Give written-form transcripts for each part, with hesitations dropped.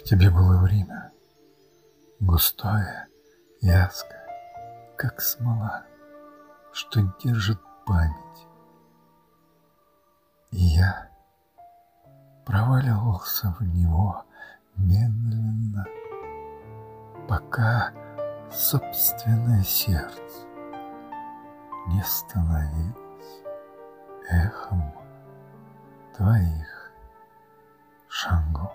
тебе было время, густое, вязкое, как смола, что держит память. И я проваливался в него медленно, пока собственное сердце не становилось эхом твоих шагов.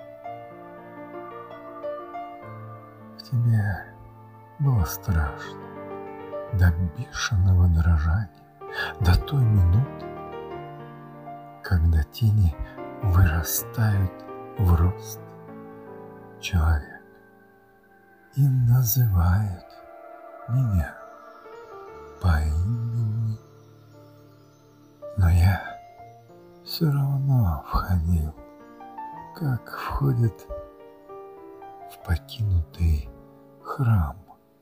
В тебе было страшно до бешеного дрожания, до той минуты, когда тени вырастают в рост человека и называют меня по имени. Но я все равно входил, как входит в покинутый храм,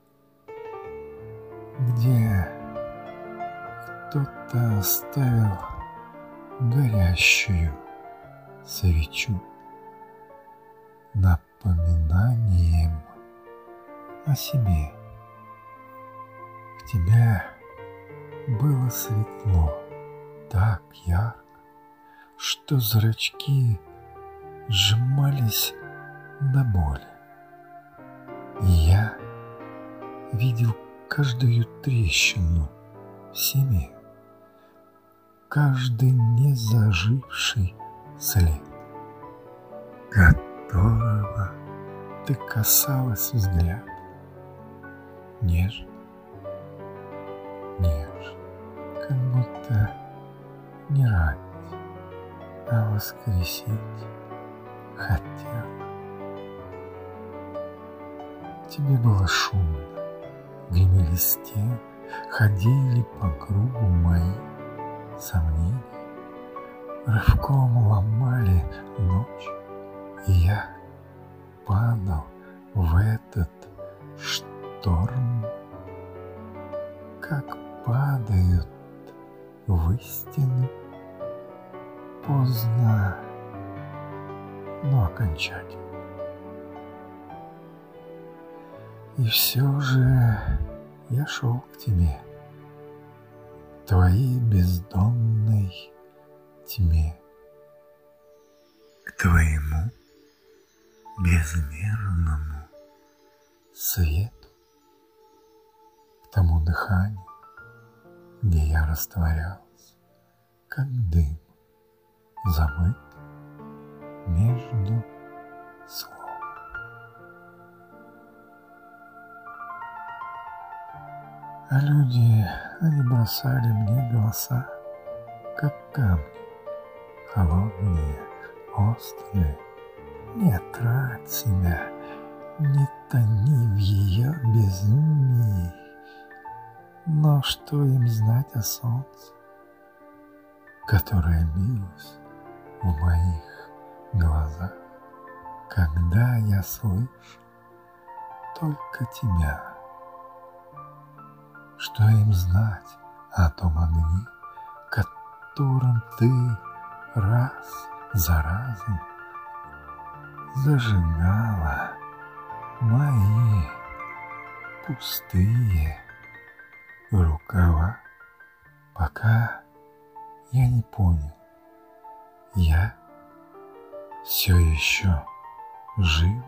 где кто-то оставил горящую свечу напоминанием о себе. В тебе было светло, так ярко, что зрачки сжимались до боли. И я видел каждую трещину в себе, каждый незаживший след, которого ты касалась взглядом. Нежно, нежно, как будто не ранить, а воскресить хотел. Тебе было шумно, гремели стены, ходили по кругу мои сомнения, рывком ломали ночь, и я падал в этот шторм, как падают в истину поздно, но окончательно. И все же я шел к тебе, твоей бездонной тьме, к твоему безмерному свету, к тому дыханию, где я растворялся, как дым, забыт между слов. А люди, они бросали мне голоса, как камни, холодные, острые. Не трать себя, не тони в ее безумии. Но что им знать о солнце, которое билось в моих глазах, когда я слышу только тебя? Что им знать о том огне, которым ты раз за разом зажигала мои пустые рукава, пока я не понял, я все еще жив,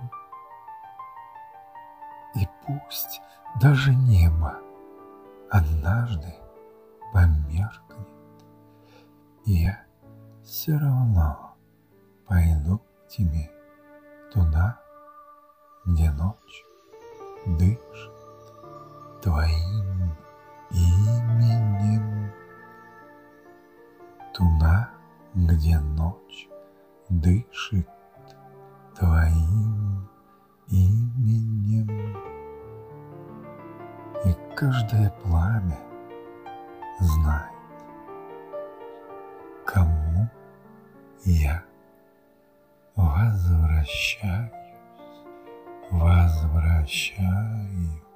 и пусть даже небо однажды померкнет, я все равно пойду к тебе туда, где ночь дышит твоим именем, туда, где ночь дышит твоим именем. И каждое пламя знает, кому я возвращаюсь.